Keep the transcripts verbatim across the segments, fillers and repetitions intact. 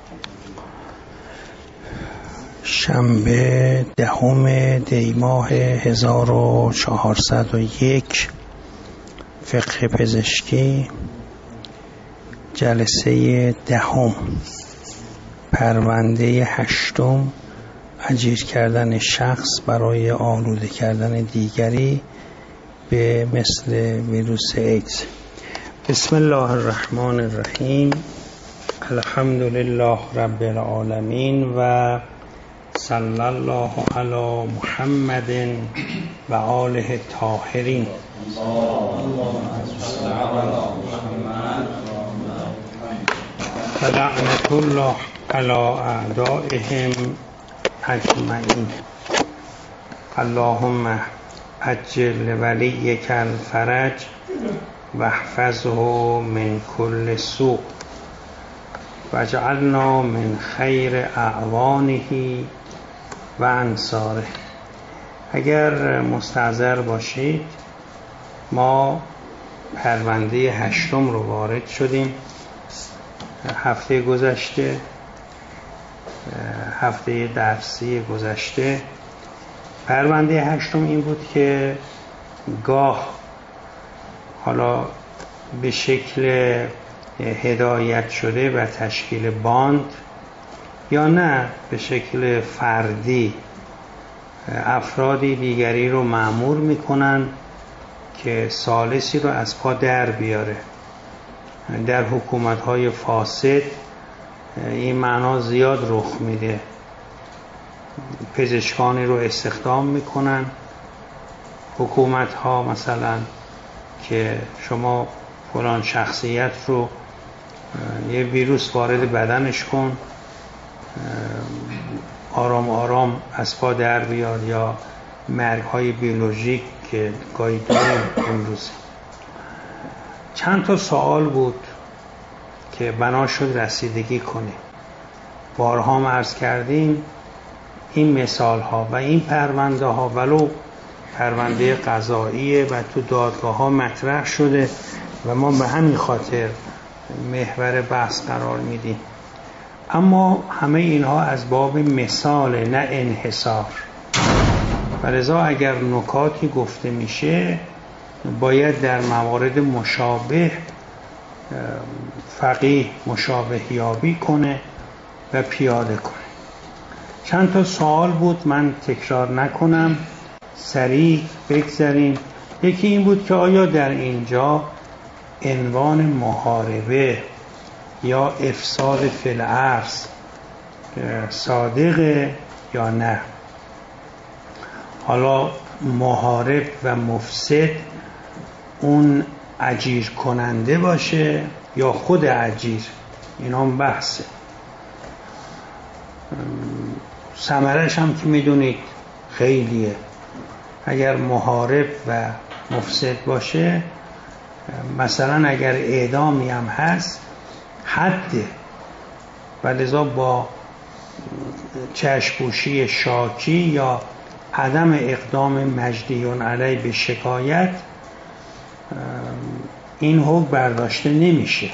شنبه دهم دی ماه هزار و چهارصد و یک، فقه پزشکی، جلسه دهم، پرونده هشتم، اجیر کردن شخص برای آلوده کردن دیگری به مثل ویروس ایدز. بسم الله الرحمن الرحیم. الحمد لله رب العالمین و صلی الله علی محمد و آله الطاهرین. و لعنت الله علی اعدائهم اجمعین. اللهم عجل ولیک الفرج و احفظه من کل سوء و اجعلنا من خیر اعوانه و انصاره. اگر مستحضر باشید ما پرونده هشتم رو وارد شدیم. هفته گذشته، هفته درسی گذشته، پرونده هشتم این بود که گاه حالا به شکل هدایت شده و تشکیل باند یا نه به شکل فردی افرادی دیگری رو مأمور میکنن که ثالثی رو از پا در بیاره. در حکومت‌های فاسد این معنا زیاد رخ میده. پزشکانی رو استخدام میکنن حکومت‌ها، مثلا که شما فلان شخصیت رو یه ویروس وارد بدنش کن، آرام آرام از پا در بیاد، یا مرگ‌های بیولوژیک که گاهی داریم امروز. چند تا سوال بود که بنا شد رسیدگی کنیم. بارها هم عرض کردیم این مثال ها و این پرونده ها ولو پرونده قضاییه و تو دادگاه ها مطرح شده و ما به همین خاطر محور بحث قرار میدیم، اما همه اینها از باب مثال نه انحصار. و لذا اگر نکاتی گفته میشه باید در موارد مشابه فقیه مشابه یابی کنه و پیاده کنه. چند تا سوال بود، من تکرار نکنم، سریع بگذاریم. یکی این بود که آیا در اینجا عنوان محاربه یا افساد فی الارض صادقه یا نه؟ حالا محارب و مفسد اون اجیر کننده باشه یا خود اجیر، اینا هم بحثه. ثمرش هم که میدونید خیلیه. اگر محارب و مفسد باشه، مثلا اگر اعدامی هم هست حده، و لذا با چشم‌پوشی شاکی یا عدم اقدام مجدیون علیه به شکایت این حکم برداشته نمیشه.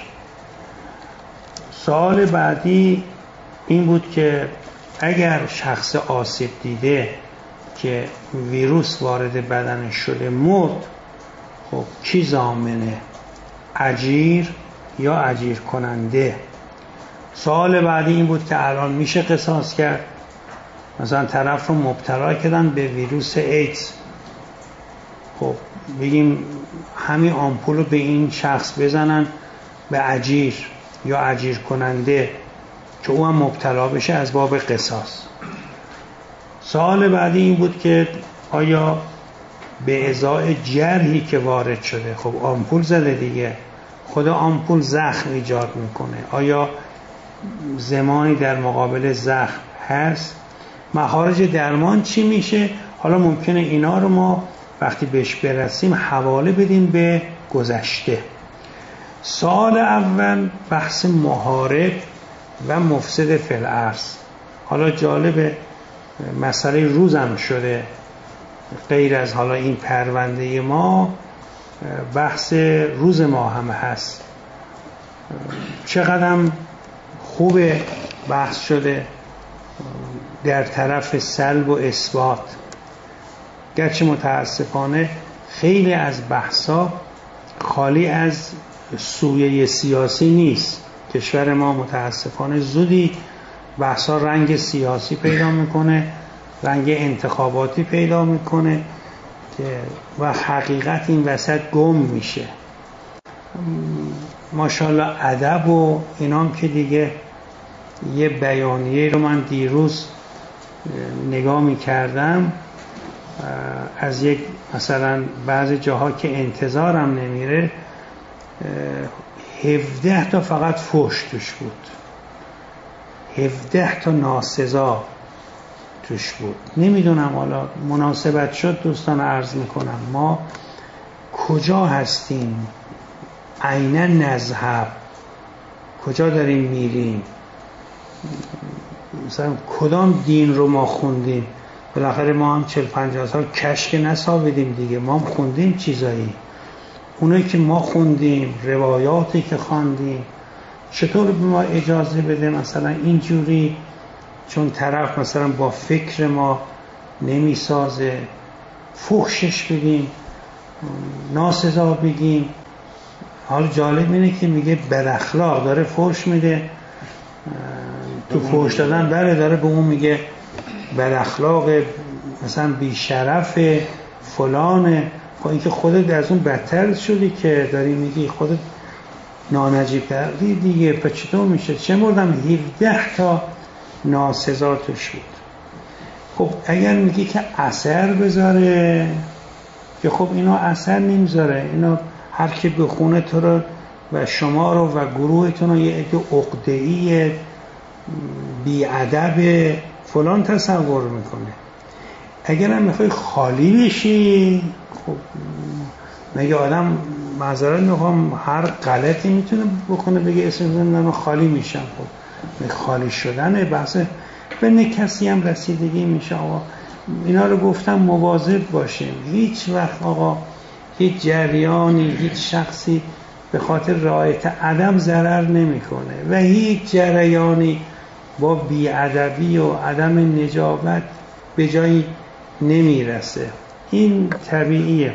سوال بعدی این بود که اگر شخص آسیب دیده که ویروس وارد بدنش شده مرد، خب کی ضامنه؟ اجیر یا اجیر کننده؟ سوال بعدی این بود که الان میشه قصاص کرد؟ مثلا طرف رو مبتلا کردن به ویروس ایدز، خب بگیم همین آمپول رو به این شخص بزنن، به اجیر یا اجیر کننده که او هم مبتلا بشه از باب قصاص. سوال بعدی این بود که آیا به ازای جرحی که وارد شده، خب آمپول زده دیگه، خود آمپول زخم ایجاد میکنه، آیا زمانی در مقابل زخم هست؟ مخارج درمان چی میشه؟ حالا ممکنه اینا رو ما وقتی بهش برسیم حواله بدیم به گذشته. سوال اول بحث محارب و مفسد فی الارض. حالا جالب مسئله روزم شده، غیر از حالا این پرونده ما بحث روز ما هم هست. چقدرم خوبه بحث شده در طرف سلب و اثبات، گرچه متاسفانه خیلی از بحثا خالی از سویه سیاسی نیست. کشور ما متاسفانه زودی بحثا رنگ سیاسی پیدا میکنه، رنگ انتخاباتی پیدا میکنه و حقیقت این وسط گم میشه. ماشاءالله ادب و اینام که دیگه، یه بیانیه رو من دیروز نگاه میکردم از یک مثلا بعضی جاها که انتظارم نمیره، هفده تا فقط فحش توش بود، هفده تا ناسزا توش بود. نمیدونم حالا مناسبت شد دوستان عرض میکنم ما کجا هستیم، عیناً نذهب، کجا داریم میریم، مثلا کدام دین رو ما خوندیم. بالاخره ما هم چل پنجاه سال کشک نسابیدیم دیگه، ما هم خوندیم چیزایی، اونایی که ما خوندیم، روایاتی که خواندیم، چطور به ما اجازه بده مثلا اینجوری چون طرف مثلا با فکر ما نمیسازه فحشش بدیم، ناسزا بگیم. حالا جالب اینه که میگه بد اخلاق، داره فحش میده، تو فحش دادن بره داره به اون میگه بد اخلاق، مثلا بیشرف فلانه. خب این که خودت از اون بدتر شدی که داری میگی، خودت نانجیب کردی دیگه. پس چطور میشه؟ چه مردم هفده تا ناسزا توش بود. خب اگر میگی که اثر بذاره، که خب اینا اثر نمیذاره، اینا هر کی بخونه تو رو و شما رو و گروهتون رو یه عده عقده‌ای بی‌ادب فلان تصور میکنه. اگر هم میخوای خالی بشی، خب مگه آدم معذرت میخوام هر غلطی میتونه بکنه بگه اسم من خالی میشم؟ خب خالی شدن بحث به کسی هم رسیدگی میشه. آقا اینا رو گفتم مواظب باشیم. هیچ وقت آقا هیچ جریانی، هیچ شخصی به خاطر رعایت ادب ضرر نمیکنه و هیچ جریانی با بی‌ادبی و عدم نجابت به جایی نمیرسه. این طبیعیه.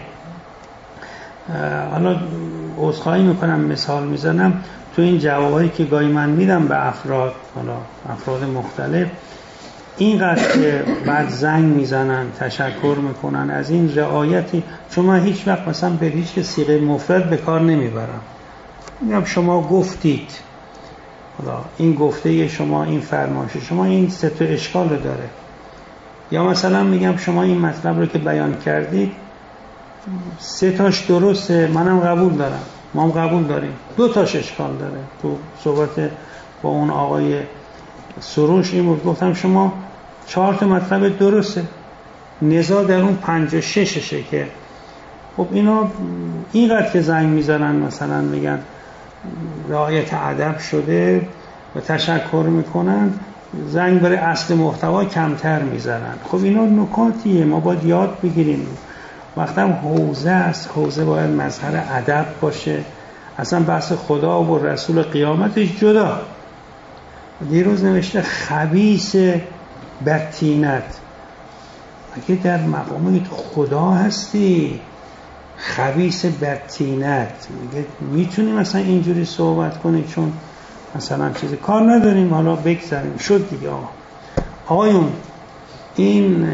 حالا عذرخواهی میکنم مثال میزنم تو این جوابایی که گاهی من میدم به افراد، حالا افراد مختلف، اینقدر که بعد زنگ میزنن تشکر میکنن از این رعایتی، چون من هیچ وقت مثلا به هیچ صیغه مفرد به کار نمیبرم. میگم شما گفتید، حالا این گفته شما، این فرمایش شما این سه تا اشکال رو داره. یا مثلا میگم شما این مطلب رو که بیان کردید سه تاش درسته، منم قبول دارم، ما هم قبول داریم، دو تاش اشکال داره. تو صحبت با اون آقای سروش این بود، گفتم شما چهار تا مطلب درسته، نزاع در اون پنج و شششه که خب اینا اینقدر که زنگ میزنن مثلا میگن رعایت ادب شده و تشکر میکنن، زنگ برای اصل محتوا کمتر میزنن. خب اینا نکاتیه ما باید یاد بگیریم. وقتی هم حوزه است، حوزه باید مظهر ادب باشه. اصلا بحث خدا و رسول قیامتش جدا. دیروز نوشته خبیث بدتینت. اگه در مقام خدا هستی خبیث بدتینت میگه میتونی مثلا اینجوری صحبت کنی چون مثلا چیزی کار نداریم، حالا بگذاریم شد دیگه. آقا آقایون این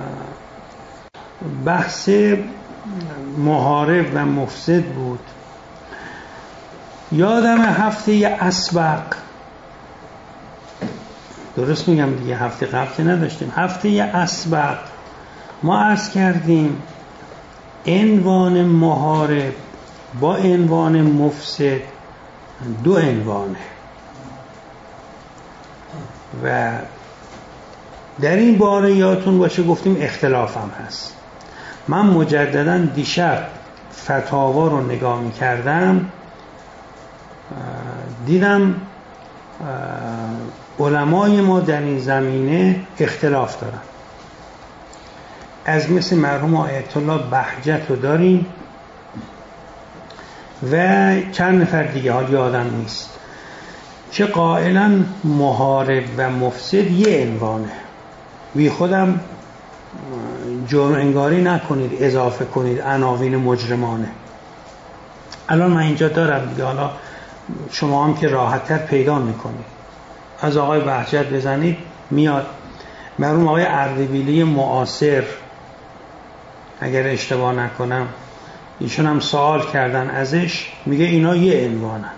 بحث محارب و مفسد بود. یادم هفته اسبق، درست میگم دیگه، هفته قبل که نداشتیم، هفته اسبق ما عرض کردیم عنوان محارب با عنوان مفسد دو عنوانه و در این باره یادتون باشه گفتیم اختلاف هم هست. من مجددا دیشب فتاوا رو نگاه میکردم، دیدم علمای ما در این زمینه اختلاف دارن. از مثل مرحوم آیت الله بهجت رو داریم و چند نفر دیگه، حال یادم نیست. که قائلا محارب و مفسد یه عنوانه، بی خودم جرم انگاری نکنید، اضافه کنید عناوین مجرمانه. الان من اینجا دارم دیگه، حالا شما هم که راحت‌تر پیدا میکنید، از آقای بهجت بزنید میاد. مرحوم آقای اردبیلی معاصر اگر اشتباه نکنم ایشون هم سوال کردن ازش، میگه اینا یه عنوانن.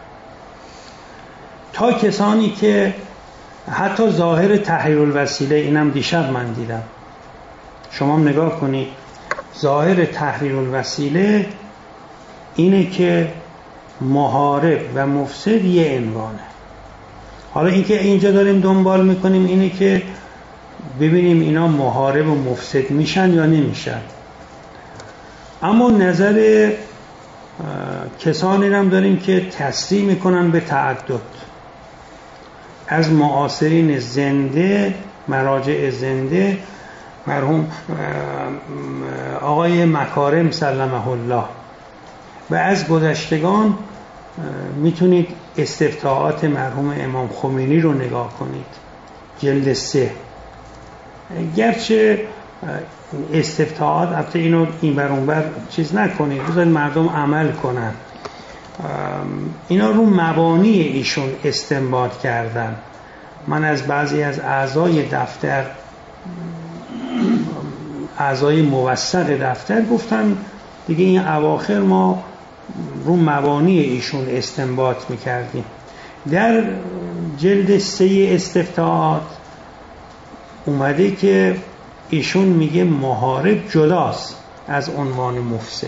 تا کسانی که حتی ظاهر تحریر الوسیله، اینم دیشب من دیدم، شما هم نگاه کنید، ظاهر تحریر الوسیله اینه که محارب و مفسد یه عنوانه. حالا اینکه اینجا داریم دنبال میکنیم اینه که ببینیم اینا محارب و مفسد میشن یا نمیشن. اما نظر کسانی هم داریم که تصریح میکنن به تعدد، از معاصرین زنده، مراجع زنده، مرحوم آقای مکارم سلمه الله، و از گذشتگان میتونید استفتاءات مرحوم امام خمینی رو نگاه کنید، جلد سه. گرچه استفتاءات البته اینو این بر اون بر چیز نکنید، بذارید مردم عمل کنن، اینا رو مبانی ایشون استنباط کردن. من از بعضی از اعضای دفتر، اعضای موثق دفتر گفتم دیگه این اواخر ما رو مبانی ایشون استنباط میکردیم. در جلد سه استفتاءات اومده که ایشون میگه محارب جداست از عنوان مفسد،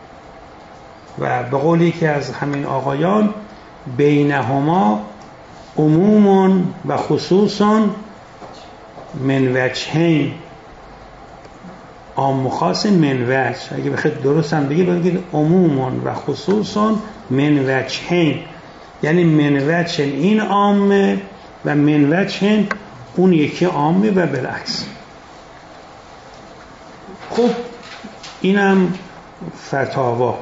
و به قولی که از همین آقایان بینهما عموم و خصوصا من وجهین، عام و خاص من وجه، اگه بخواید درست هم بگید بگید عموم و خصوصا من وجهین، یعنی من وجه این عامه و من وجه اون یکی عامه و بالعکس. خب اینم فتاوا.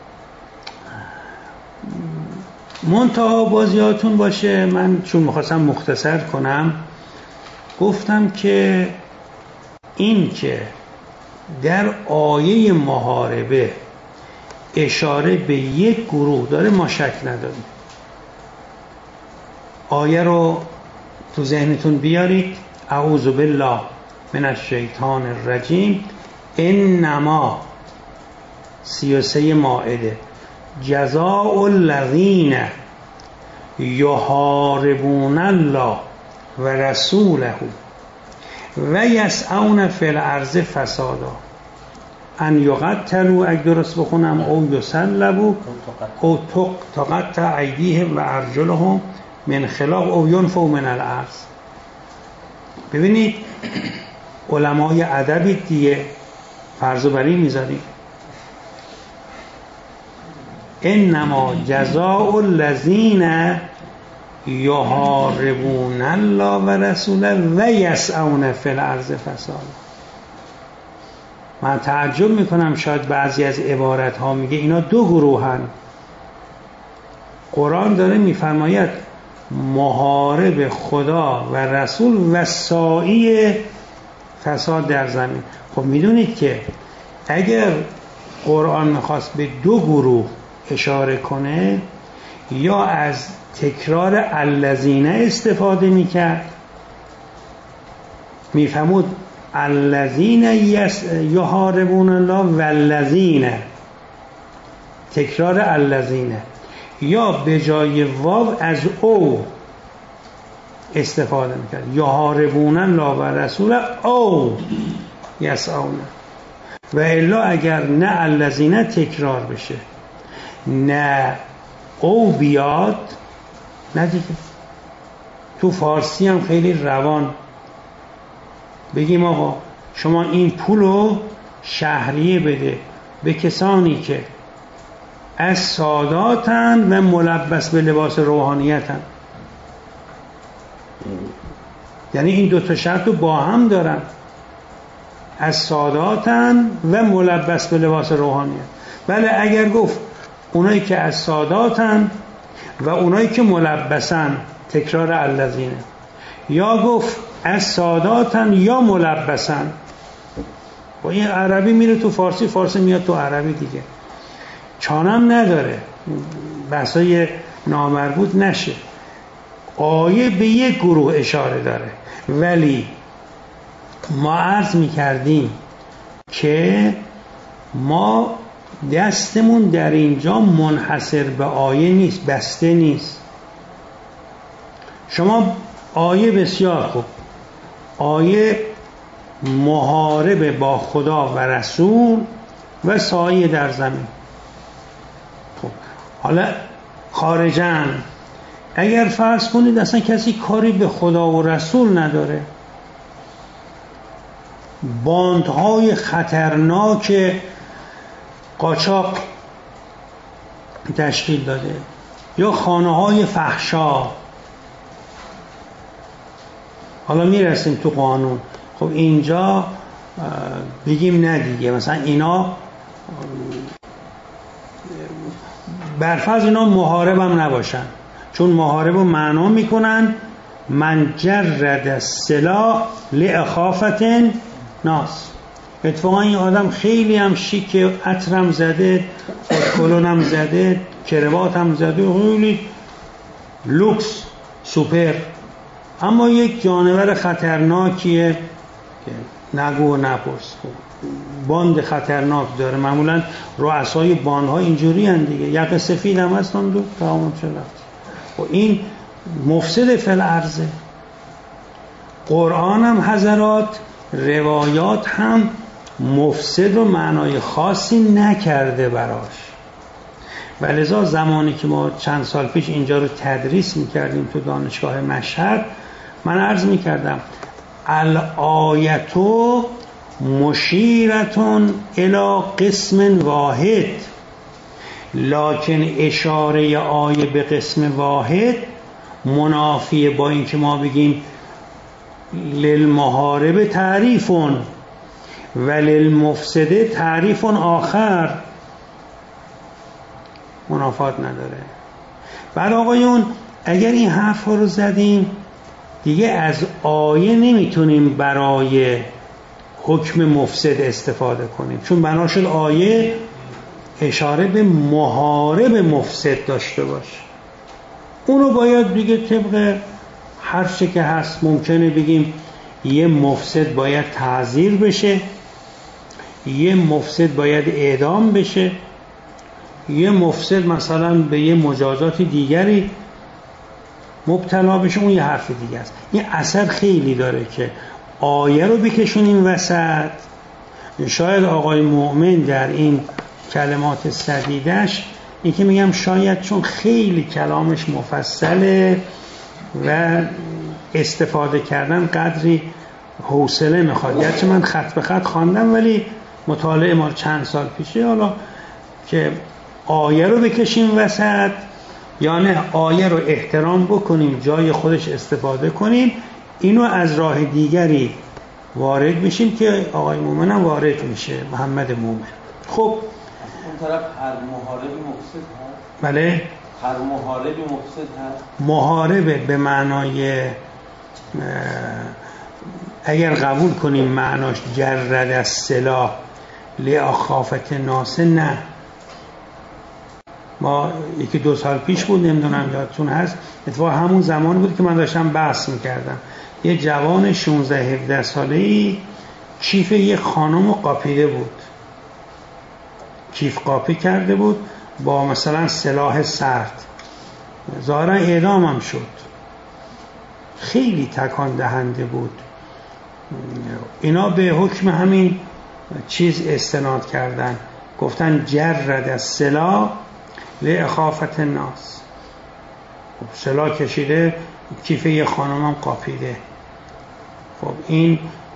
منتها بازیاتون باشه، من چون میخواستم مختصر کنم گفتم که این که در آیه محاربه اشاره به یک گروه داره ما شک نداریم. آیه رو تو ذهنتون بیارید، اعوذ بالله من الشیطان الرجیم، انما سی و سه مائده جزاء الذین یحاربون الله و رسوله و یسعون فی الارض فسادا ان یقتلوا، اگه درست بخونم، او یسلبوا او تقطع ایدیهم و ارجلهم من خلاف او ینفوا من الارض. ببینید علمای ادبی دیگه فرض بر این میذاریم، انما جزاء الذین یحاربون الله و رسوله و یسعون فی الارض فسادا. من تعجب میکنم شاید بعضی از عبارت ها میگه اینا دو گروهن. قرآن داره میفرماید محارب خدا و رسول و سائی فساد در زمین. خب میدونید که اگر قرآن میخواست به دو گروه اشاره کنه یا از تکرار الذین استفاده میکرد، میفهمود الذین یحاربون الله والذین، تکرار الذین، یا به جای واو از او استفاده میکرد، یحاربون الله و رسول او یسعون. و الا اگر نه الذین تکرار بشه نه او بیاد، نه دیگه. تو فارسی هم خیلی روان بگیم آقا شما این پولو شهریه بده به کسانی که از ساداتن و ملبس به لباس روحانیتن، یعنی این دو تا شرط رو با هم دارن، از ساداتن و ملبس به لباس روحانیت. بله اگر گفت اونایی که از ساداتن و اونایی که ملبسن تکرار الذین، یا گفت از ساداتن یا ملبسن. با این عربی میره تو فارسی، فارسی میاد تو عربی دیگه، چانم نداره بحثای نامربوط نشه. آیه به یک گروه اشاره داره، ولی ما عرض میکردیم که ما دستمون در اینجا منحصر به آیه نیست، بسته نیست. شما آیه بسیار خوب، آیه محاربه با خدا و رسول و سایه در زمین. خب حالا خارجاً اگر فرض کنید اصلا کسی کاری به خدا و رسول نداره، باندهای خطرناک قاچاق تشکیل داده یا خانه های فحشا، حالا میرسیم تو قانون. خب اینجا بگیم نه دیگه، مثلا اینا برفرض اینا محارب هم نباشن، چون محارب رو معنا میکنن من جرد السلاح لإخافة ناس. اتفاقا این آدم خیلی هم شیکه، عطرم زده، کلونم زده، کرواتم زده، خیلی لوکس سوپر، اما یک جانور خطرناکیه که نگو و نپرس، باند خطرناک داره. معمولا رؤسای باندها اینجوری هن دیگه، یقه سفید هم هست هم دو تمام شده. و این مفسد فی الارض. قرآن هم حضرات روایات هم مفسد و معنای خاصی نکرده براش. و لذا زمانی که ما چند سال پیش اینجا رو تدریس میکردیم تو دانشگاه مشهد، من عرض میکردم الآیتو مشیرتون الی قسم واحد، لکن اشاره آیه به قسم واحد منافیه با این که ما بگیم للمحارب تعریفون و للمفسده تعریفون آخر، منافات نداره. بعد آقایون اگر این حرف رو زدیم دیگه از آیه نمیتونیم برای حکم مفسد استفاده کنیم، چون بنا شد آیه اشاره به محارب مفسد داشته باشه. اونو باید دیگه طبق هر چه که هست ممکنه بگیم یه مفسد باید تعزیر بشه، یه مفسد باید اعدام بشه، یه مفسد مثلا به یه مجازات دیگری مبتلا بشه، اون یه حرف دیگه است. این اثر خیلی داره که آیه رو بکشونیم وسط. شاید آقای مؤمن در این کلمات سدیدش، این که میگم شاید چون خیلی کلامش مفصله و استفاده کردن قدری حوصله میخواد، گرچه من خط به خط خواندم ولی مطالعه ما چند سال پیشه، حالا که آیه رو بکشیم وسط یا نه آیه رو احترام بکنیم جای خودش استفاده کنیم، اینو از راه دیگری وارد میشیم که آقای مومن هم وارد میشه، محمد مومن. خب اون طرف هر محارب مفسد هست؟ بله، هر محارب مفسد هست. محاربه به معنای اگر قبول کنیم معناش جرد از سلاح لآخافت ناس، نه. ما یکی دو سال پیش بود، نمیدونم یادتون هست، اتفاقا همون زمان بود که من داشتم بحث میکردم، یه جوان شانزده هفده ساله‌ای کیف یه خانم رو قاپیده بود، کیف قاپی کرده بود با مثلا سلاح سرد، ظاهرا اعدام هم شد. خیلی تکان دهنده بود. اینا به حکم همین چیز استناد کردن، گفتن جرد از سلاح لإخافة الناس. سلاح کشیده، کیف یه خانم هم قاپیده. خب این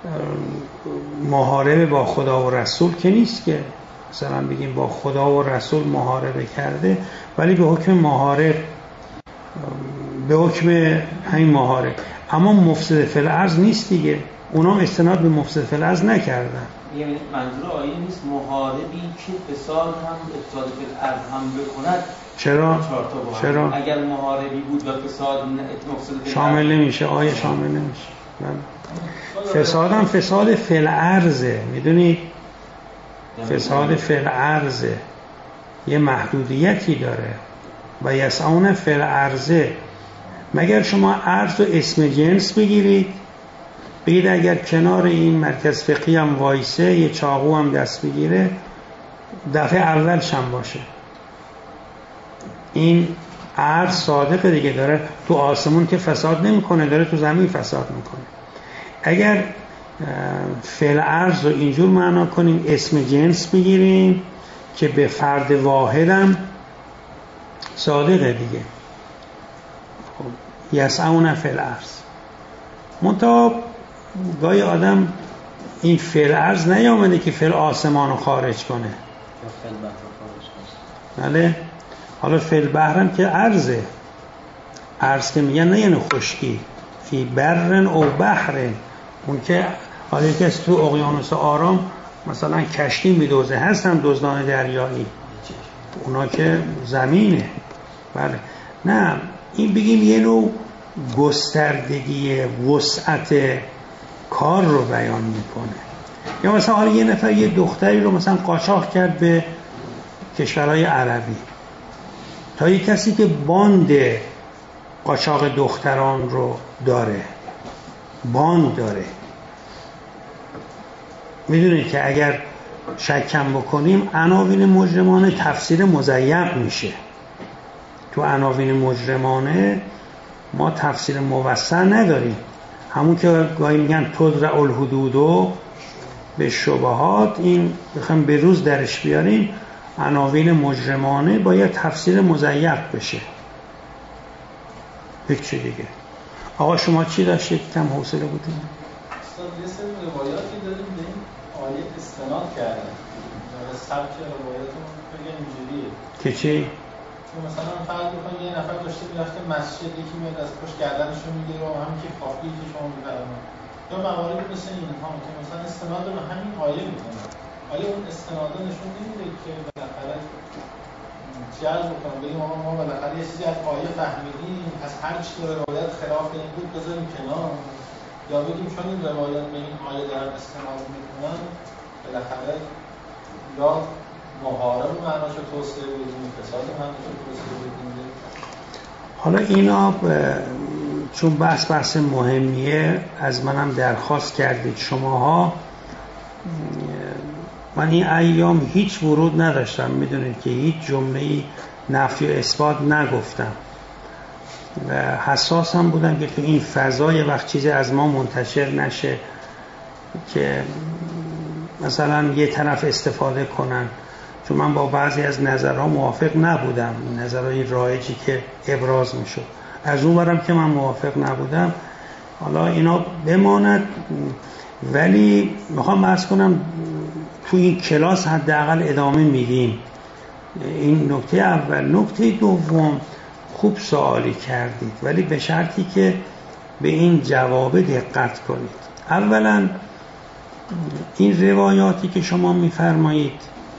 محاربه با خدا و رسول که نیست که مثلا بگیم با خدا و رسول محاربه کرده، ولی به حکم محارب، به حکم همین محارب. اما مفسد فی الارض نیست دیگه، اونا استناد به مفسد فی الارض نکردن. یعنی منظور آیه نیست محاربی که فساد هم افساد فی الارض هم بکند چرا؟ چرا؟ اگر محاربی بود و فساد مفسد شامل نمیشه. آیه شامل نمیشه. فساد هم فساد فی الارضه، میدونید فساد فی الارضه یه محدودیتی داره و یسعون فی الارضه. مگر شما ارض و اسم جنس بگیرید بگید اگر کنار این مرکز فقهی هم وایسه یه چاقو هم دست بگیره دفعه اولش هم باشه. این ارض صادقه دیگه، داره تو آسمون که فساد نمیکنه، داره تو زمین فساد میکنه. اگر فعل ارض رو اینجور معنا کنیم اسم جنس بگیریم که به فرد واحدم صادقه دیگه. خب یسعون فی الارض. منتها گاهی آدم این فعل ارض نیامده که فعل آسمان رو خارج کنه. بله. حالا فعل بحرم که ارزه. ارز که میگن نه یعنی خشکی، فی برن او بحرن. اون که حالا کسی تو اقیانوس آرام مثلا کشتی میدوزه، هستن دزدان دریایی، اونا که زمینه. بله. نه این بگیم یه نوع گستردگی وسعت کار رو بیان میکنه. یا مثلا حالا یه نفر یه دختری رو مثلا قاچاق کرد به کشورهای عربی، تا یه کسی که باند قاچاق دختران رو داره، باند داره. میدونید که اگر شکم بکنیم عناوین مجرمانه تفسیر مضیق میشه. تو عناوین مجرمانه ما تفسیر موسع نداریم. همون که گاهی میگن تدرع الحدود به شبهات، این بخوام به روز درش بیاریم عناوین مجرمانه باید تفسیر مضیق بشه. هیچی دیگه. آقا شما چی داشتید؟ کم حوصله بودید؟ استاد یه سری روایاتی داریم به این آیه استناد کردن. در سبک روایاتمون بگه اینجوریه. که چی؟ که مثلا فرض بکنید یه نفر داشته میرفته مسجد، یکی میاد از پشت گردنشو میگیره و همین که کافی که شما میفرمایید. یا مواردی مثل اینها که مثلا استناد به همین آیه میکنه. آیا اون استناده نشون نمیده که بالاخره جذب بکنم بگیم آقا ما بالاخره یه چیزی از آیه فهمیدیم، پس هر چی تو روایت خلاف این بود بذاریم کنار، یا بگیم چون این روایات به این آیه دارن استناد میکنن بالاخره یا محارب معناشو توسعه بدیم، فساد معناشو توسعه بدیم. حالا اینا چون بحث بحث مهمیه از منم درخواست کردید شماها. من این ایام هیچ ورود نداشتم، میدونید که هیچ جمله‌ای نفی و اثبات نگفتم و حساس هم بودم که تو این فضای وقت چیزی از ما منتشر نشه که مثلا یه طرف استفاده کنن، چون من با بعضی از نظرها موافق نبودم، نظرهای رایجی که ابراز میشد. از اون برم که من موافق نبودم، حالا اینا بماند. ولی میخوام عرض کنم تو این کلاس حداقل ادامه میدیم. این نکته اول. نکته دوم، خوب سوالی کردید ولی به شرطی که به این جواب دقت کنید. اولا این روایاتی که شما میفرمایید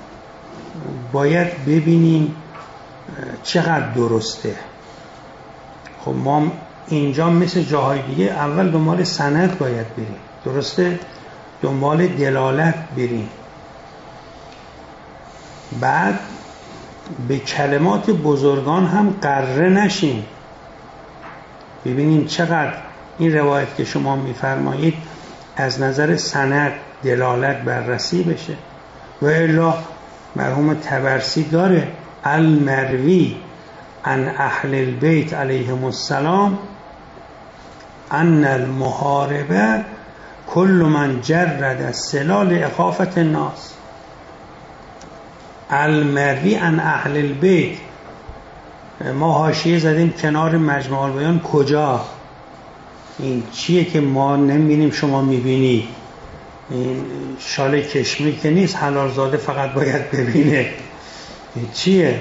باید ببینیم چقدر درسته. خب ما اینجا مثل جاهای دیگه اول دنبال سند باید بریم، درسته؟ دنبال دلالت بریم، بعد به کلمات بزرگان هم غره نشیم، ببینیم چقدر این روایت که شما میفرمایید از نظر سند دلالت بررسی بشه. و الا مرحوم طبرسی داره المروی عن اهل البیت علیهم السلام ان المحاربه کل من جرد السلاح لاخافة الناس. المروی عن اهل البیت، ما حاشیه زدیم کنار مجموع البیان. کجا؟ این چیه که ما نمیبینیم شما میبینی؟ این شال کشمیر که نیست حلال زاده فقط باید ببینه. چیه؟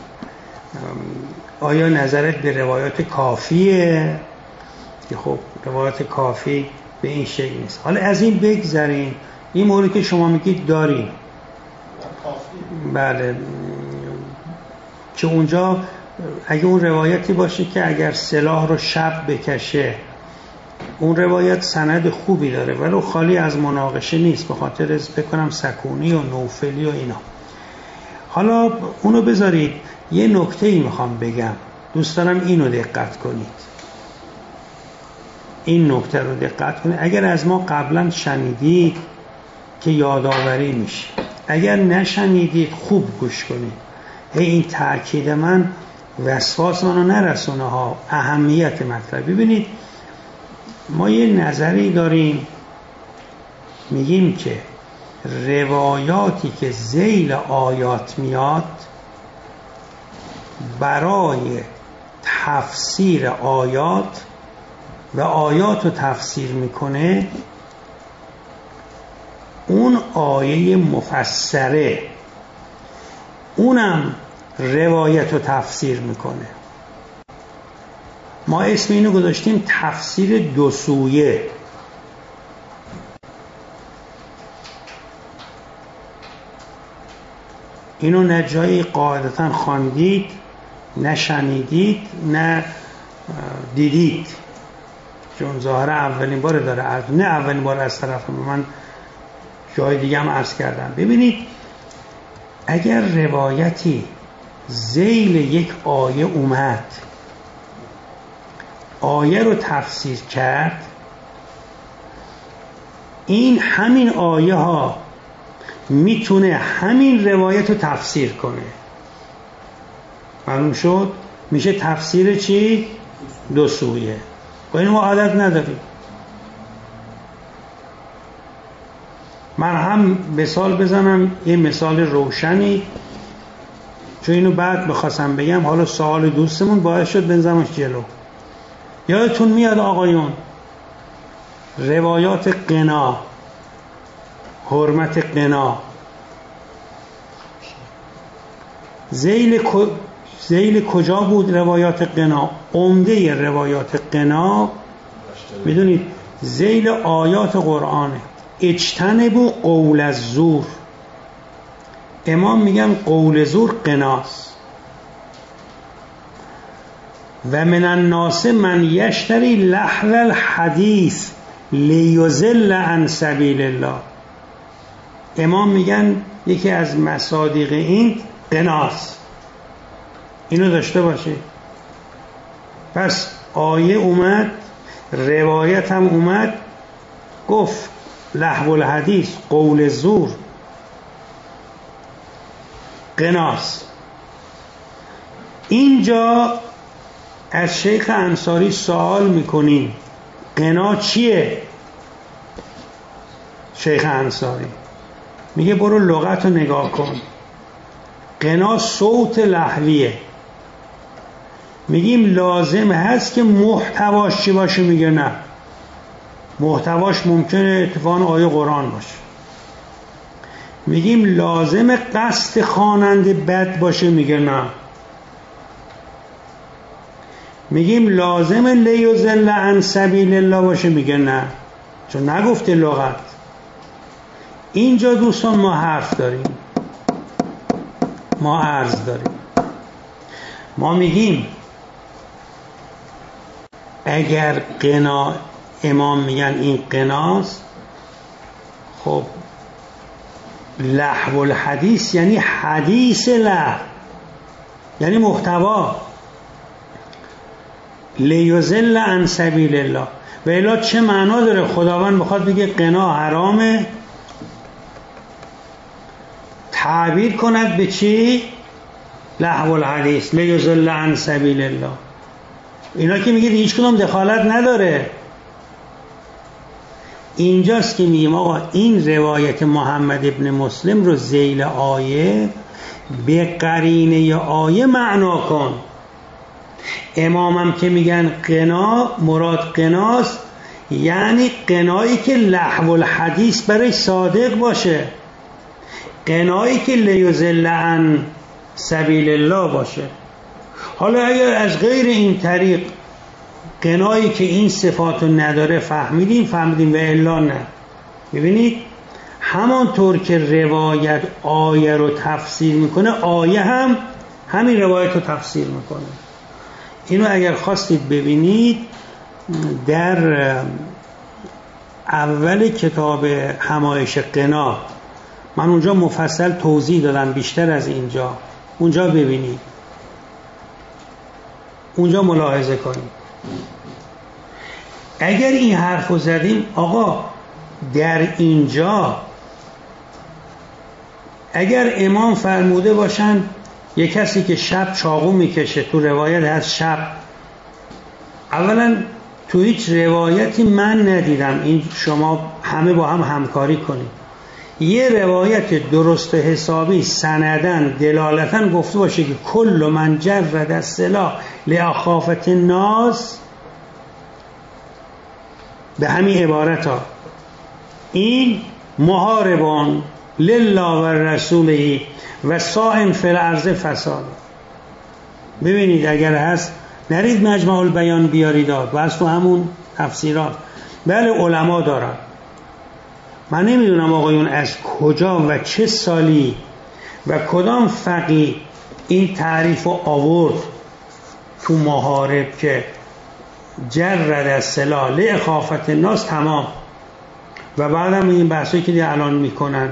آیا نظرت به روایات کافیه؟ خب روایات کافی به این شکل نیست. حالا از این بگذاریم، این موردی که شما میگید داریم. بله که اونجا اگه اون روایتی باشه که اگر سلاح رو شب بکشه، اون روایت سند خوبی داره ولی خالی از مناقشه نیست، به خاطر از بکنم سکونی و نوفلی و اینا. حالا اونو بذارید یه نکته ای میخوام بگم، دوست دارم اینو دقت کنید، این نکته رو دقت کنید. اگر از ما قبلا شنیدید که یادآوری میشه، اگر نشنیدید خوب گوش کنید. هی این تأکید من وسواس منو نرسونه ها، اهمیت مطلب. ببینید ما یه نظری داریم، میگیم که روایاتی که ذیل آیات میاد برای تفسیر آیات و آیات رو تفسیر میکنه، اون آیه مفسره اونم روایت رو تفسیر میکنه. ما اسم اینو گذاشتیم تفسیر دو سویه. اینو نه جایی قاعدتا خواندید، نه شنیدید، نه دیدید، چون ظاهر اولین بار داره عرض، نه اولین بار از طرف من، جای دیگه هم عرض کردم. ببینید اگر روایتی ذیل یک آیه اومد، آیه رو تفسیر کرد، این همین آیه ها میتونه همین روایت رو تفسیر کنه. معلوم شد؟ میشه تفسیر چی؟ دو سویه. با این ما عادت نداریم. من هم مثال بزنم، یه مثال روشنی، چون اینو بعد بخواستم بگم، حالا سوال دوستمون باعث شد بنزمش جلو. یادتون میاد آقایون روایات قنا، حرمت قنا، ذیل ذیل کجا بود روایات قنا؟ عمده روایات قنا میدونید ذیل آیات قرآنه. اجتنبوا قول الزور، امام میگن قول زور قناست. و من الناس من یشتری لحو الحدیث لیضل عن سبیل الله، امام میگن یکی از مصادیق این قناست. اینو داشته باشه. پس آیه اومد، روایت هم اومد، گفت لحو الحدیث، قول زور قناست. اینجا از شیخ انصاری سوال میکنیم قنا چیه؟ شیخ انصاری میگه برو لغت رو نگاه کن، قنا صوت لحویه. میگیم لازم هست که محتواش چی باشه؟ میگه نه، محتواش ممکنه اتفاقاً آیه قرآن باشه. میگیم لازم قصد خواننده بد باشه؟ میگه نه. میگیم لازم لیضل عن سبیل الله باشه؟ میگه نه، چون نگفته لغت. اینجا دوستان ما حرف داریم، ما عرض داریم. ما میگیم اگر قنا، امام میگن این قناست، خب لحو الحدیث یعنی حدیث لحو، یعنی محتوا. لیضل عن سبیل الله، و الا چه معنا داره خداوند بخواد بگه قنا حرامه، تعبیر کند به چی؟ لحو الحدیث لیضل عن سبیل الله. اینا که میگید هیچ کدوم دخالت نداره. اینجاست که میگیم آقا این روایت محمد ابن مسلم رو ذیل آیه به قرینه آیه معنا کن. امامم که میگن قنا، مراد قناست یعنی قنایی که لحو الحدیث برای صادق باشه، قنایی که لیضل عن سبیل الله باشه. حالا اگر از غیر این طریق قنایی که این صفاتو نداره فهمیدیم فهمیدیم، و الا نه. ببینید همانطور که روایت آیه رو تفسیر میکنه، آیه هم همین روایت رو تفسیر میکنه. اینو اگر خواستید ببینید در اول کتاب همایش غنا من اونجا مفصل توضیح دادم، بیشتر از اینجا. اونجا ببینید، اونجا ملاحظه کنید. اگر این حرف رو زدیم آقا در اینجا اگر امام فرموده باشن یک کسی که شب چاقو میکشه، تو روایت هست شب، اولا تو هیچ روایتی من ندیدم، این شما همه با هم همکاری کنید، یه روایت درست و حسابی سندن دلالتن گفته باشه که کل من جرد السلاح لاخافة الناس، به همین عبارت ها، این محاربان لله و رسوله و سائم فی الارض فساد. ببینید اگر هست نرید مجمع البیان بیارید و از تو همون تفسیرات. بله علما دارن، من نمیدونم آقایون از کجا و چه سالی و کدام فقیه این تعریف رو آورد تو محارب که جرد السلاح لاخافة الناس تمام. و بعدم این بحثی که دیگه الان میکنن،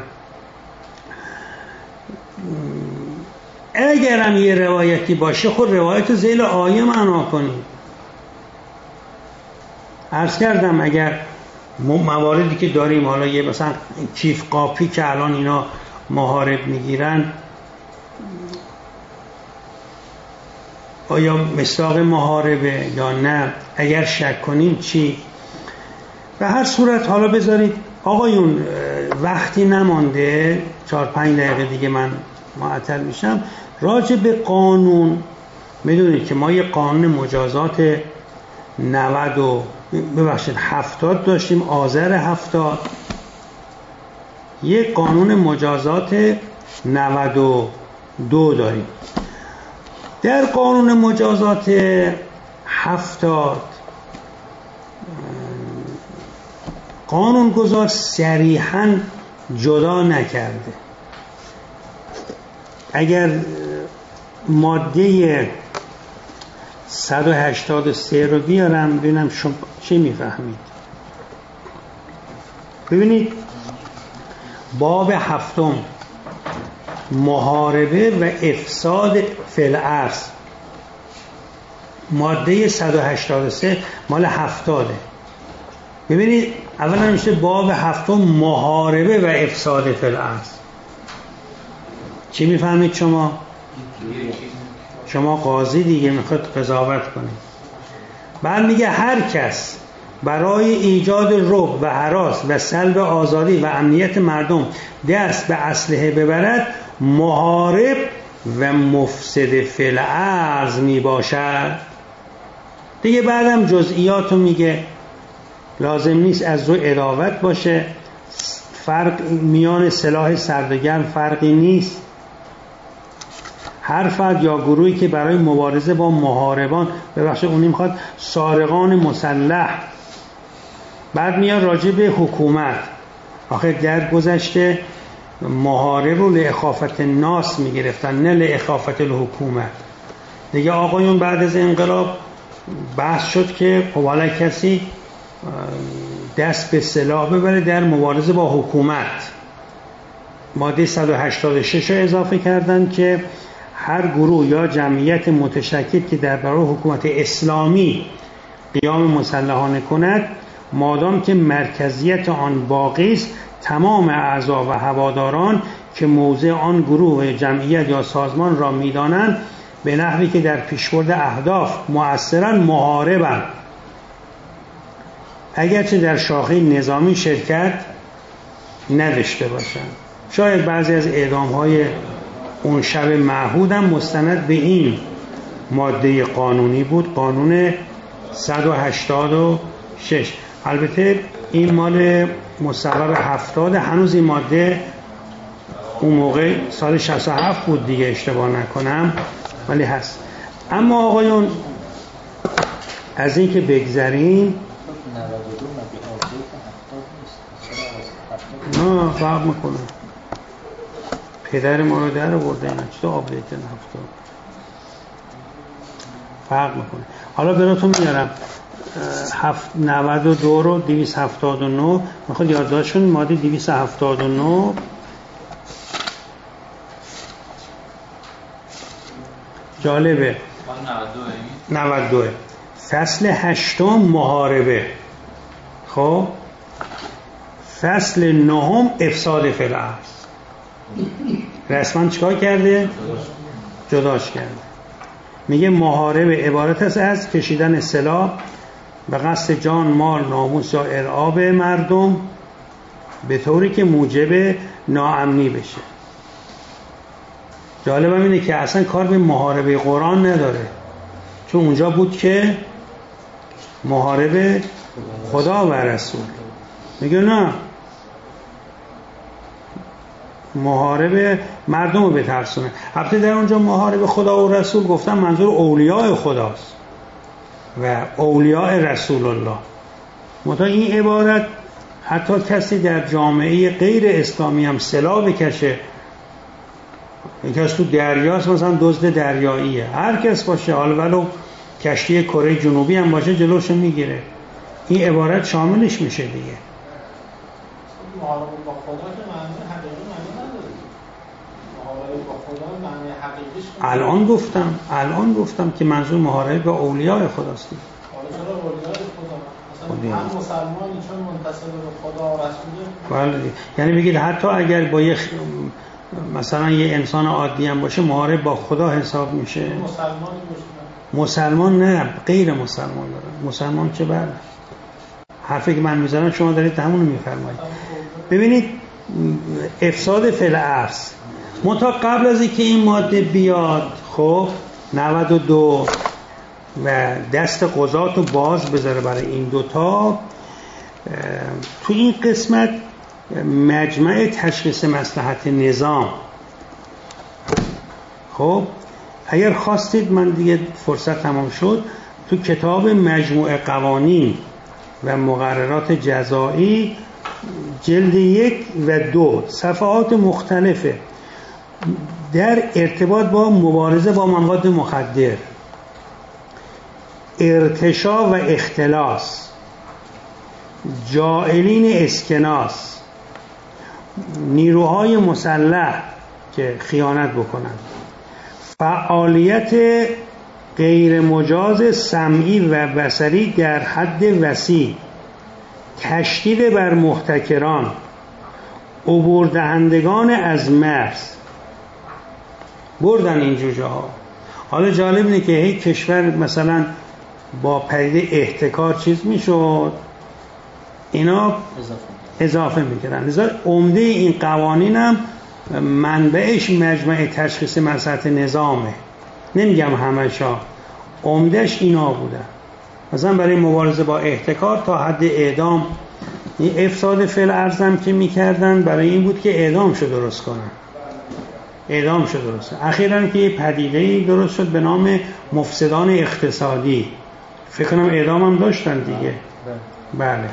اگرم یه روایتی باشه خود روایت ذیل آیه معنا کنید. عرض کردم اگر مواردی که داریم، حالا یه مثلا کیف قاپی که الان اینا محارب میگیرن، آیا مصداق محاربه یا نه، اگر شک کنیم چی؟ به هر صورت حالا بذارید آقایون، وقتی نمانده، چهار پنج دقیقه دیگه من معطل میشم. راجع به قانون، میدونید که ما یه قانون مجازات نود و ببخشید هفتاد داشتیم، آذر هفتاد، یه قانون مجازات نود و دو داریم. در قانون مجازات هفتاد قانون گذار صریحاً جدا نکرده. اگر ماده صد و هشتاد و سه رو بیارم ببینم شما چی میفهمید. ببینید باب هفتم، محاربه و افساد فی الارض، ماده صد و هشتاد و سه مال هفتاده. ببینید اولا میشه باب هفتم محاربه و افساد فی الارض. چی میفهمید شما؟ شما قاضی دیگه میخواد قضاوت کنید. بعد میگه هر کس برای ایجاد رعب و هراس و سلب آزادی و امنیت مردم دست به اسلحه ببرد محارب و مفسد فی الارض میباشد. دیگه بعدم جزئیاتو میگه، لازم نیست از رو اداوت باشه، فرق میان سلاح سرد و گرم فرقی نیست. هر فرد یا گروهی که برای مبارزه با محاربان، ببخشید اونی میخواد سارقان مسلح. بعد میاد راجع به حکومت. آخه در گذشته محارب رو لاخافة الناس میگرفتن، نه لاخافة الحکومت. دیگه آقایون بعد از انقلاب بحث شد که خب حالا کسی دست به سلاح ببره در مبارزه با حکومت. ماده صد و هشتاد و شش رو اضافه کردن که هر گروه یا جمعیت متشکل که در برابر حکومت اسلامی قیام مسلحانه کند، مادام که مرکزیت آن باقی است، تمام اعضا و هواداران که موضع آن گروه جمعیت یا سازمان را می‌دانند به نحوی که در پیشبرد اهداف مؤثراً محاربند، اگرچه در شاخه نظامی شرکت نداشته باشند. شاید بعضی از اعدام‌های اون شب معهود هم مستند به این ماده قانونی بود، قانون صد و هشتاد و شش. البته این مال مصوب هفتاد، هنوز این ماده اون موقع سال شصت و هفت بود دیگه اشتباه نکنم، ولی هست. اما آقایون از این که بگذریم، نه فرق میکنه، پدر ما رو در آورده، اینا چطور آپدیت هفتاد فرق میکنه. حالا براتون میارم نود و دو رو دویست و هفتاد و نه میخواد یادداشت کنید، ماده دویست و هفتاد و نه جالبه. نود و دو فصل هشتم محاربه. خب فصل نهم افساد فی الارض. رسما چیکار کرده؟ جداش کرده. میگه محاربه عبارت است از کشیدن سلاح به قصد جان، مال، ناموس یا ارعاب مردم به طوری که موجب ناامنی بشه. جالبم اینه که اصلا کار به محاربه قرآن نداره، چون اونجا بود که محاربه خدا و رسول. میگه نه، محاربه مردم رو بترسونه. البته در اونجا محاربه خدا و رسول گفتم منظور اولیاء خداست و اولیاء رسول الله. متا این عبارت حتی کسی در جامعه غیر اسلامی هم سلاح بکشه، یکی از تو دریاست مثلا دزد دریاییه، هر کس باشه، حالا ولو کشتی کره جنوبی هم باشه جلوش میگیره، این عبارت شاملش میشه دیگه. محاربه با خدا که معنی حقیقی معنی نداره. محاربه با خدا معنی حقیقیش الان گفتم الان گفتم که منظور محاربه با اولیاء خداست. حالا چرا اولیاء خدا؟ مثلا هم مسلمانی چون منتسب به خدا و رسوله. بله، یعنی بگید حتی اگر با یه مثلا یه انسان عادی هم باشه محارب با خدا حساب میشه. مسلمانی باشه. مسلمان نه، غیر مسلمان داره. مسلمان چه بر حرفی که من میزنم شما دارید همون رو میفرمایید. ببینید افساد فی الارض متا قبل از اینکه این ماده بیاد، خب نود و دو و دست قضات رو باز بذاره برای این دوتا، تو این قسمت مجمع تشخیص مصلحت نظام، خب اگر خواستید من دیگه فرصت تمام شد، تو کتاب مجموع قوانین و مقررات جزایی جلد یک و دو صفحات مختلفه در ارتباط با مبارزه با مواد مخدر، ارتشا و اختلاس، جائلین اسکناس، نیروهای مسلح که خیانت بکنن، فعالیت غیر مجاز سمعی و بصری در حد وسیع، تشدید بر محتکران، عبور دهندگان از مرز، بردن این جوجه ها. حالا جالب اینه که هی کشور مثلا با پدیده احتکار چیز میشد، اینا اضافه میکردن. لذا عمده این قوانین هم منبعش مجمع تشخیص مصلحت نظامه، نمیگم همشا، عمدهش اینا بودن. مثلا برای مبارزه با احتکار تا حد اعدام، این افساد فی الارض هم که میکردن برای این بود که اعدام شو درست کنن، اعدام شو درست کنن. اخیراً که یه پدیده‌ای درست شد به نام مفسدان اقتصادی، فکر کنم اعدام هم داشتن دیگه. بله،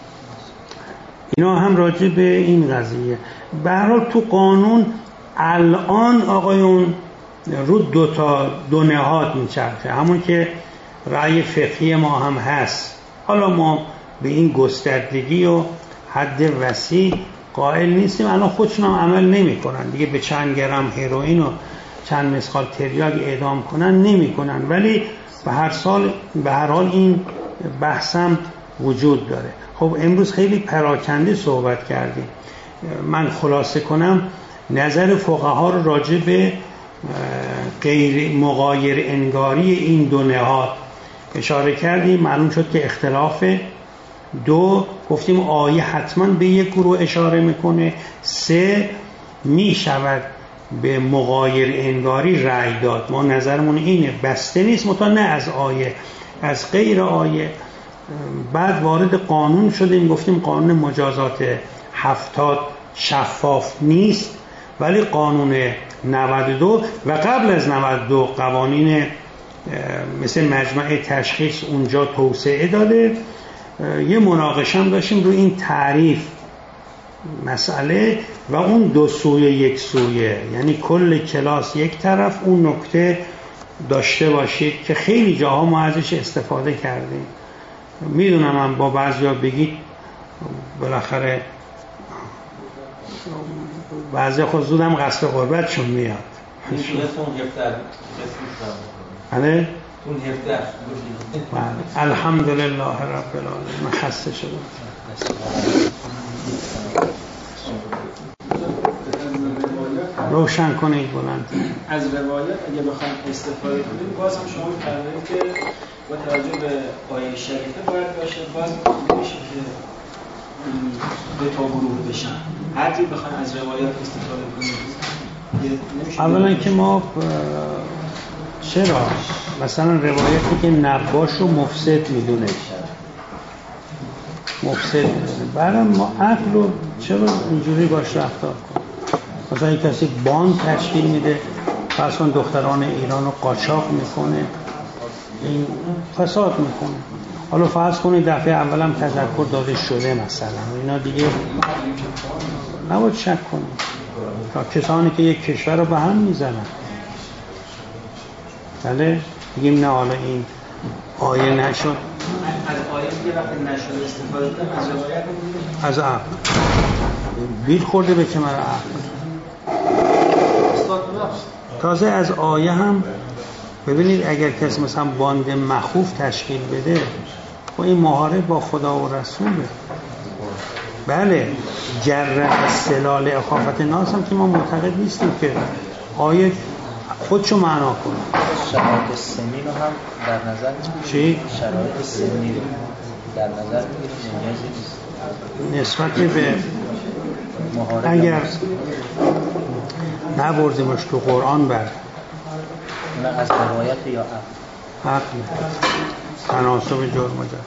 اینا هم راجع به این قضیه. به هر حال تو قانون الان آقایون رو دو تا دو نهاد میچرخه، همون که رأی فقهی ما هم هست. حالا ما به این گستردگی و حد وسیع قائل نیستیم، الان خودشون هم عمل نمی کنن دیگه، به چند گرم هیروئین و چند مسخال تریاک اعدام کنن نمی کنن، ولی به هر سال به هر حال این بحثم وجود داره. خب امروز خیلی پراکنده صحبت کردیم، من خلاصه کنم نظر فقها رو راجع به غیر مغایر انگاری این دو نهاد اشاره کردیم. معلوم شد که اختلاف دو، گفتیم آیه حتما به یک گروه اشاره میکنه، سه می شود به مغایر انگاری رأی داد. ما نظرمون اینه، بسته نیست، متا نه از آیه، از غیر آیه. بعد وارد قانون شدیم، گفتیم قانون مجازات هفتاد شفاف نیست، ولی قانون نود و دو و قبل از نود و دو قوانین مثل مجمع تشخیص اونجا توسعه داده. یه مناقشه هم داشتیم روی این تعریف مسئله و اون دو سویه یک سویه، یعنی کل کلاس یک طرف، اون نکته داشته باشید که خیلی جاها ما ازش استفاده کردیم. میدونم من با بعضیا بگید بالاخره بعضی خود زودم قصد قربت چون میاد. بله؟ الحمدلله رب العالمین. من خسته شدم. روشن کنید بلند. از روایت اگه بخوایم استفاده کنیم باز هم شما فرمایید که با توجه به آیه شریفه باید باشه، باز نمیشه که دو تا گروه بشن. هر جور بخوایم از روایت استفاده کنیم. اولا که ما چرا مثلا روایتی که نباش و مفسد میدونه مفسد میدونه برای ما عقل رو چرا اینجوری باش رفتار کنیم؟ مثلا یک کسی باند تشکیل میده، پس اون دختران ایران رو قاچاق میکنه، این فساد میکنه. حالا فرض کنید دفعه اولم تذکر داده شده مثلا، اینا دیگه نباید شک کنیم تا کسانی که یک کشور رو به هم میزنن. بله بگیم نه حالا این آیه نشد، از آیه دیگه وقتی نشد استفاده کنیم از روایت از عقل بیل خورده به کمر عقل. تازه از آیه هم ببینید اگر کسی مثلا باند مخوف تشکیل بده و این محارب با خدا و رسوله، بله جرح سلال اخافت ناس هم که ما معتقد نیستیم که آیه خودشو معنا کنه. شرایط سنی رو هم در نظر میگیریم. چی؟ شرایط سنی رو در نظر میگیریم. نیازی نیست نسبت به اگر نبردیمش تو قرآن بر نه از روایت یا عقل عقل تناسب جرم جد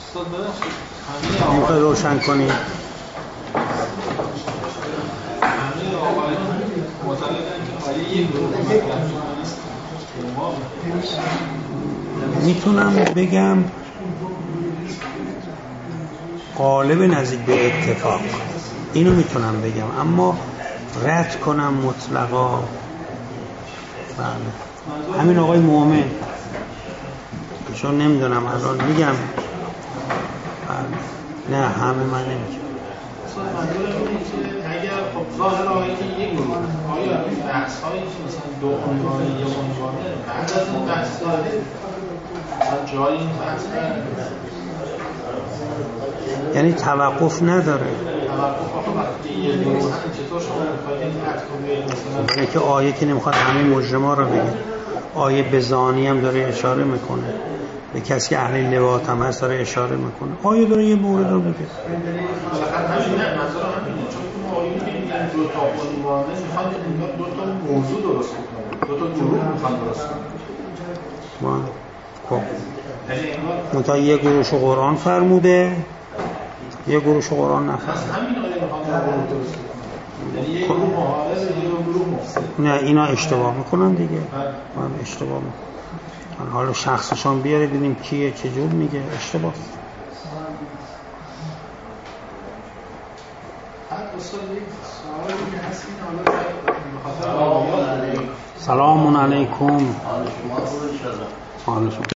میخوای روشن کنی میتونم بگم غالب نزدیک به اتفاق، اینو میتونم بگم، اما رد کنم مطلقا بله. همین آقای مومن چون نمیدونم الان میگم بله. نه همه من نمیگم. اگر خب ظاهر آیه یک آیا بحث هایی که مثلا دو عنوانه یا عنوانه بعد از این بحث داره مثلا جای این بحث داره یعنی توقف نداره. توقف آخه وقتی یه دو چطور شما میخواید این مثلا که آیه که نمیخواد همه مجرما رو بگه، آیه به زانی هم داره اشاره میکنه، به کسی که اهل لواط هم هست داره اشاره میکنه، آیه داره یه مورد رو بگه. همین نه نظر همینه، چون تو آیه که میگن دو تا عنوانه میخوان دو تا موضوع درست کنن، دو تا گروه میخوان درست کنن. خب منتها یه گروهش قرآن فرموده یه گروهش قرآن نفرموده. پس همین آیه میخوان درست کنن، یعنی یه گروه محارب یه گروه مفسد. نه اینا اشتباه میکنن دیگه، من اشتباه میکنم. حالا شخصشان بیاره ببینیم کیه چجور میگه اشتباه. سلام علیکم.